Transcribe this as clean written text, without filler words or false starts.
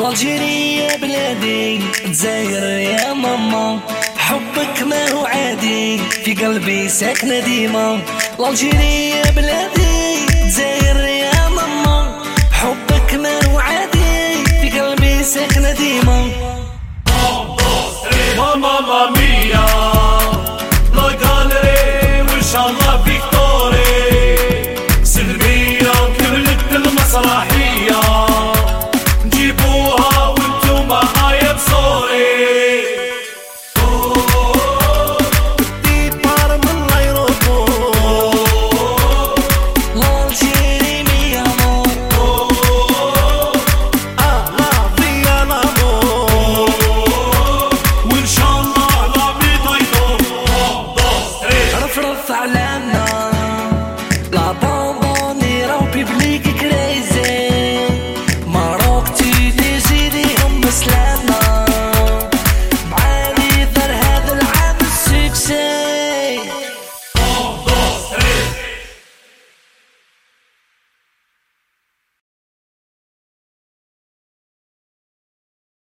الجيرية بلادي تزاير يا ماما، حبك ما هو عادي في قلبي ساكنة ديما. الجيرية بلادي تزاير يا ماما، حبك ما هو عادي في قلبي ساكنة ديما. ماما ميا لا جالري وان شاء الله فيكتوري، سلمية كملت المسرحية نجيبوها وانتو معايا بصوري. ديبار من الايروبور لالجيري مي امور فيا الامور، وان شاء الله لا بيض يدور. رفرف على